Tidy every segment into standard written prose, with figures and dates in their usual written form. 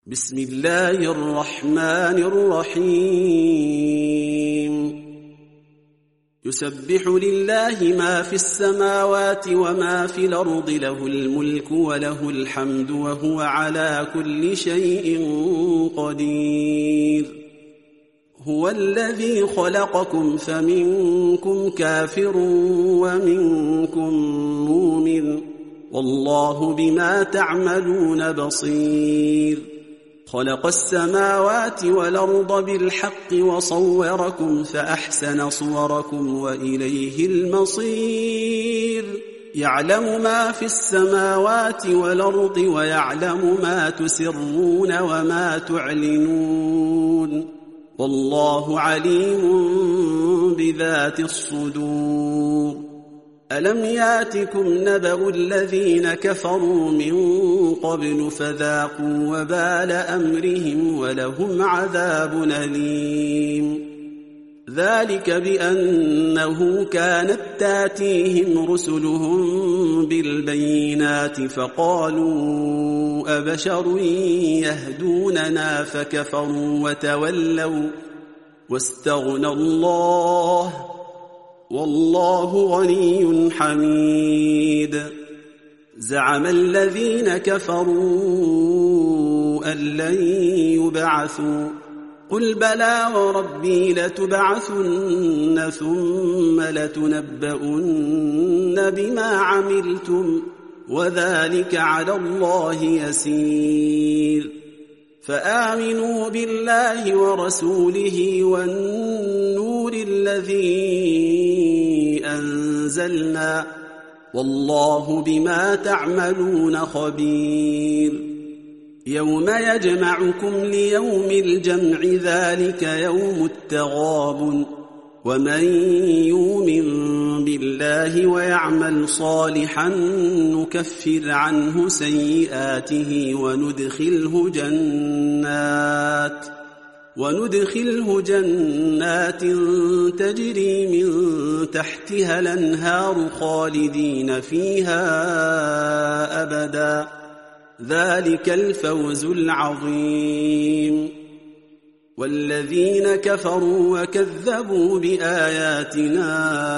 بسم الله الرحمن الرحيم يسبح لله ما في السماوات وما في الأرض له الملك وله الحمد وهو على كل شيء قدير هو الذي خلقكم فمنكم كافر ومنكم مؤمن والله بما تعملون بصير خلق السماوات والأرض بالحق وصوركم فأحسن صوركم وإليه المصير يعلم ما في السماوات والأرض ويعلم ما تسرون وما تعلنون والله عليم بذات الصدور ألم ياتكم نبأ الذين كفروا من قبل فذاقوا وبال أمرهم ولهم عذاب أليم ذلك بأنه كانت تاتيهم رسلهم بالبينات فقالوا أبشر يهدوننا فكفروا وتولوا واستغنى الله والله غني حميد زعم الذين كفروا أن لن يبعثوا قل بلى وربي لتبعثن ثم لتنبؤن بما عملتم وذلك على الله يسير فآمنوا بالله ورسوله والنور الذي أنزلنا والله بما تعملون خبير يوم يجمعكم ليوم الجمع ذلك يوم التغابن ومن يؤمن بالله ويعمل صالحا نكفر عنه سيئاته وندخله جنات تجري من تحتها الأنهار خالدين فيها أبدا ذلك الفوز العظيم والذين كفروا وكذبوا بآياتنا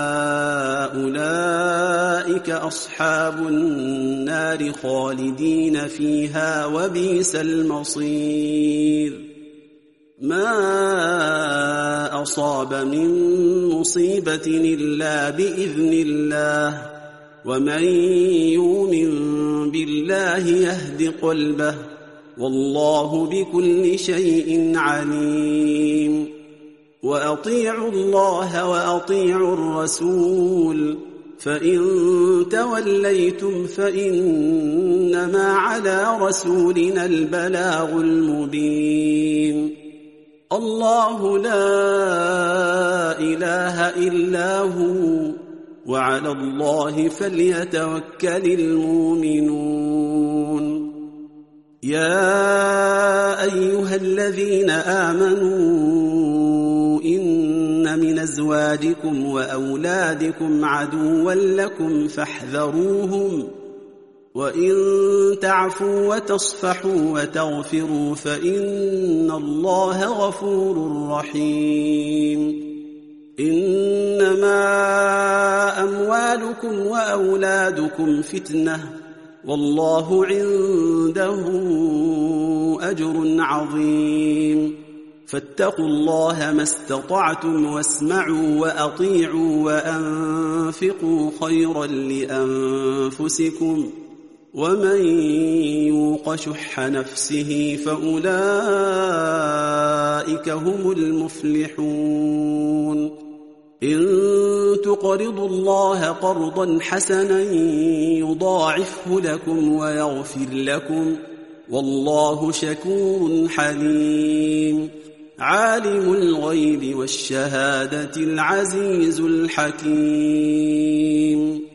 أولئك أصحاب النار خالدين فيها وبئس المصير ما أصاب من مصيبة إلا بإذن الله ومن يؤمن بالله يهد قلبه والله بكل شيء عليم وأطيعوا الله وأطيعوا الرسول فإن توليتم فإنما على رسولنا البلاغ المبين الله لا إله إلا هو وعلى الله فليتوكل المؤمنون يا أيها الذين آمنوا إن من أزواجكم وأولادكم عدوا لكم فاحذروهم وإن تعفوا وتصفحوا وتغفروا فإن الله غفور رحيم إنما أموالكم وأولادكم فتنة والله عنده أجر عظيم فاتقوا الله ما استطعتم واسمعوا وأطيعوا وأنفقوا خيرا لأنفسكم ومن يوق شح نفسه فأولئك هم المفلحون إن تقرضوا الله قرضا حسنا يضاعفه لكم ويغفر لكم والله شكور حليم عالم الغيب والشهادة العزيز الحكيم